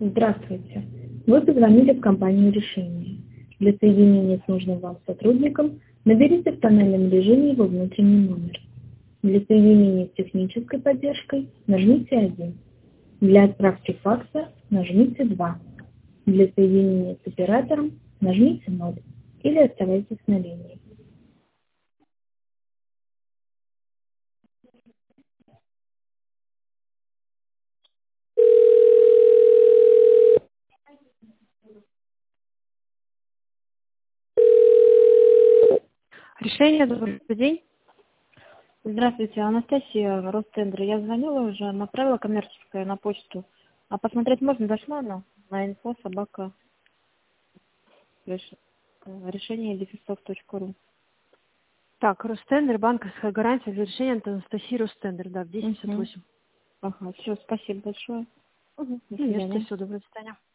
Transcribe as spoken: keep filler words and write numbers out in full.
Здравствуйте. Вы позвонили в компанию «Решение». Для соединения с нужным вам сотрудником наберите в тональном режиме его внутренний номер. Для соединения с технической поддержкой нажмите один. Для отправки факса нажмите два. Для соединения с оператором нажмите ноль или оставайтесь на линии. Решение, добрый день. Здравствуйте, Анастасия, Ростендер. Я звонила уже, направила коммерческое на почту. А посмотреть можно? Дошла она? На инфо собака реш- решение дефисов точка ру. Так, Ростендер, банковская гарантия для решения от Анастасии Ростендер, да, в десять пятьдесят восемь. Ага, все, спасибо большое. Угу. До Ну, нет, свидания. все, доброго свидания.